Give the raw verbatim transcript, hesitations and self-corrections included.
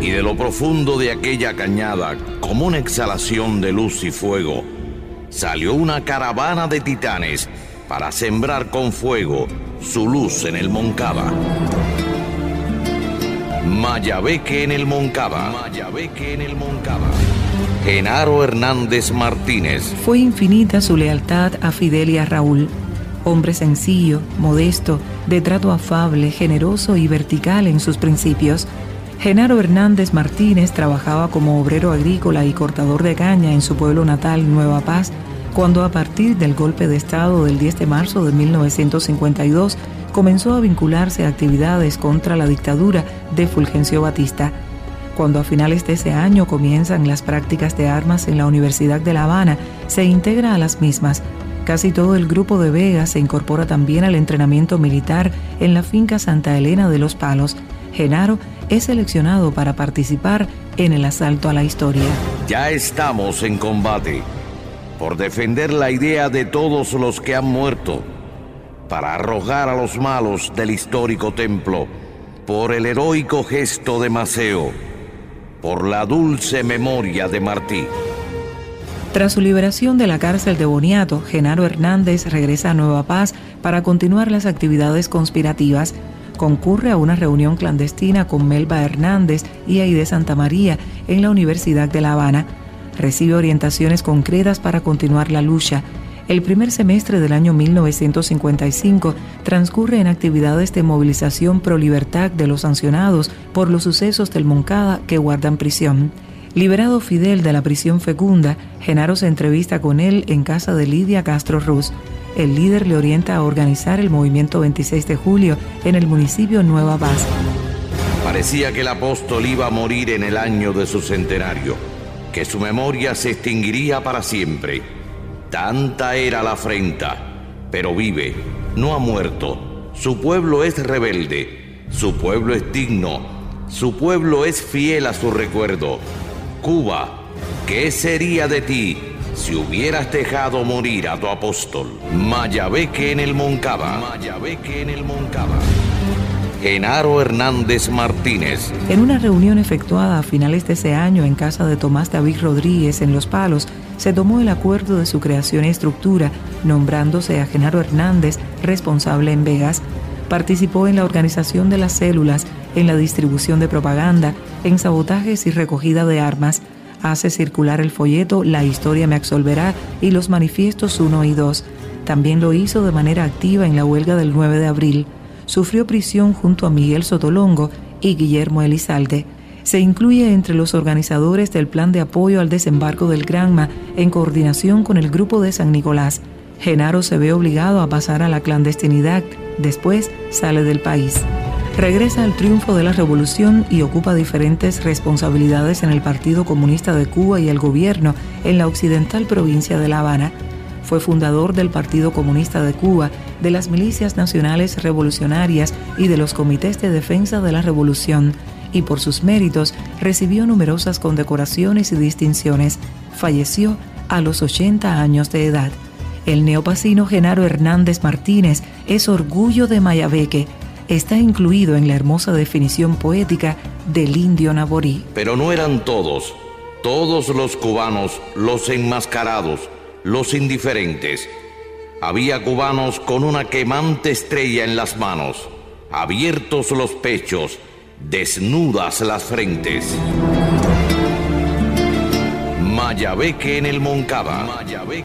Y de lo profundo de aquella cañada, como una exhalación de luz y fuego, salió una caravana de titanes para sembrar con fuego su luz en el Moncada. Mayabeque en el Moncada. Mayabeque en el Moncada. Genaro Hernández Martínez. Fue infinita su lealtad a Fidel y a Raúl. Hombre sencillo, modesto, de trato afable, generoso y vertical en sus principios. Genaro Hernández Martínez trabajaba como obrero agrícola y cortador de caña en su pueblo natal, Nueva Paz, cuando a partir del golpe de Estado del diez de marzo de mil novecientos cincuenta y dos comenzó a vincularse a actividades contra la dictadura de Fulgencio Batista. Cuando a finales de ese año comienzan las prácticas de armas en la Universidad de La Habana, se integra a las mismas. Casi todo el grupo de Vega se incorpora también al entrenamiento militar en la finca Santa Elena de los Palos. Genaro es seleccionado para participar en el asalto a la historia. Ya estamos en combate por defender la idea de todos los que han muerto, para arrojar a los malos del histórico templo, por el heroico gesto de Maceo, por la dulce memoria de Martí. Tras su liberación de la cárcel de Boniato, Genaro Hernández regresa a Nueva Paz para continuar las actividades conspirativas. Concurre a una reunión clandestina con Melba Hernández y Aide Santamaría en la Universidad de La Habana. Recibe orientaciones concretas para continuar la lucha. El primer semestre del año mil novecientos cincuenta y cinco transcurre en actividades de movilización pro libertad de los sancionados por los sucesos del Moncada que guardan prisión. Liberado Fidel de la prisión fecunda, Genaro se entrevista con él en casa de Lidia Castro Ruz. El líder le orienta a organizar el movimiento veintiséis de julio en el municipio Nueva Paz. Parecía que el apóstol iba a morir en el año de su centenario, que su memoria se extinguiría para siempre. Tanta era la afrenta, pero vive, no ha muerto. Su pueblo es rebelde, su pueblo es digno, su pueblo es fiel a su recuerdo. Cuba, ¿qué sería de ti si hubieras dejado morir a tu apóstol? Mayabeque en el Moncada. Mayabeque en el Moncada. Genaro Hernández Martínez. En una reunión efectuada a finales de ese año en casa de Tomás David Rodríguez en Los Palos, se tomó el acuerdo de su creación y estructura, nombrándose a Genaro Hernández responsable en Vegas. Participó en la organización de las células, en la distribución de propaganda, en sabotajes y recogida de armas. Hace circular el folleto La Historia me absolverá y los manifiestos uno y dos. También lo hizo de manera activa en la huelga del nueve de abril. Sufrió prisión junto a Miguel Sotolongo y Guillermo Elizalde. Se incluye entre los organizadores del plan de apoyo al desembarco del Granma en coordinación con el grupo de San Nicolás. Genaro se ve obligado a pasar a la clandestinidad. Después sale del país. Regresa al triunfo de la revolución y ocupa diferentes responsabilidades en el Partido Comunista de Cuba y el gobierno en la occidental provincia de La Habana. Fue fundador del Partido Comunista de Cuba, de las Milicias Nacionales Revolucionarias y de los Comités de Defensa de la Revolución, y por sus méritos recibió numerosas condecoraciones y distinciones. Falleció a los ochenta años de edad. El neopasino Genaro Hernández Martínez es orgullo de Mayabeque. Está incluido en la hermosa definición poética del indio naborí. Pero no eran todos, todos los cubanos, los enmascarados, los indiferentes. Había cubanos con una quemante estrella en las manos, abiertos los pechos, desnudas las frentes. Mayabeque en el Moncada.